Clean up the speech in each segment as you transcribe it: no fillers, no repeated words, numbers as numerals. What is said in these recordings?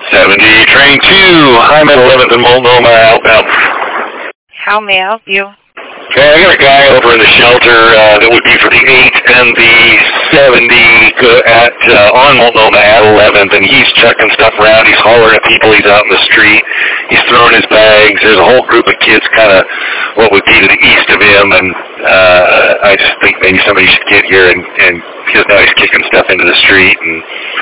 70, train 2, I'm at 11th and Multnomah, outbound. How may I help you? Okay, I got a guy over in the shelter that would be for the 8 and the 70 on Multnomah at 11th, and he's chucking stuff around. He's hollering at people. He's out in the street. He's throwing his bags. There's a whole group of kids kind of what would be to the east of him, and I just think maybe somebody should get here, and because now he's kicking stuff into the street. And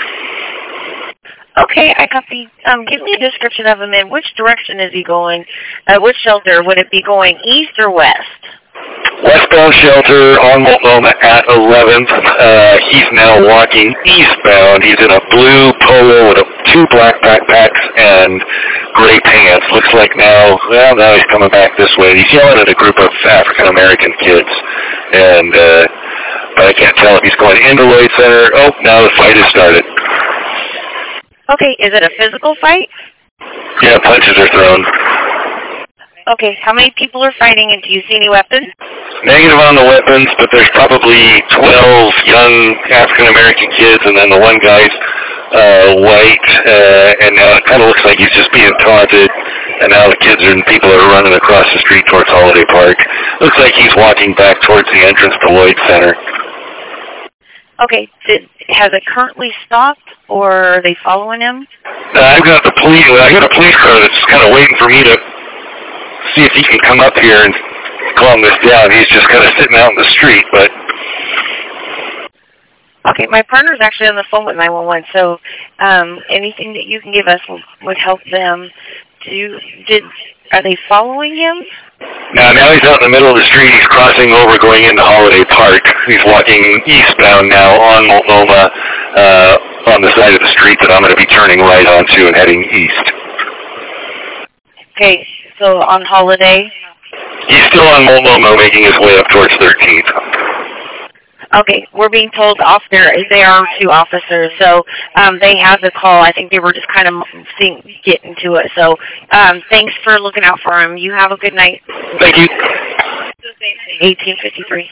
okay, I copy. Give me a description of him and which direction is he going? Which shelter? Would it be going east or west? Westbound shelter on Multnomah at 11th. He's now walking eastbound. He's in a blue polo with two black backpacks and gray pants. Looks like now he's coming back this way. He's yelling at a group of African-American kids. And but I can't tell if he's going into Lloyd Center. Oh, now the fight has started. Okay, is it a physical fight? Yeah, punches are thrown. Okay, how many people are fighting, and do you see any weapons? Negative on the weapons, but there's probably 12 young African-American kids, and then the one guy's white, and now it kind of looks like he's just being taunted, and now the kids and people are running across the street towards Holiday Park. Looks like he's walking back towards the entrance to Lloyd Center. Okay, has it currently stopped, or are they following him? I got a police car that's kind of waiting for me to see if he can come up here and calm this down. He's just kind of sitting out in the street, but... Okay, my partner's actually on the phone with 911, so anything that you can give us would help them. Are they following him? Now he's out in the middle of the street. He's crossing over going into Holiday Park. He's walking eastbound now on Multnomah on the side of the street that I'm going to be turning right onto and heading east. Okay, so on Holiday? He's still on Multnomah making his way up towards 13th. Okay, we're being told they are two officers, so they have the call. I think they were just kind of getting to it. So thanks for looking out for him. You have a good night. Thank you. 1853.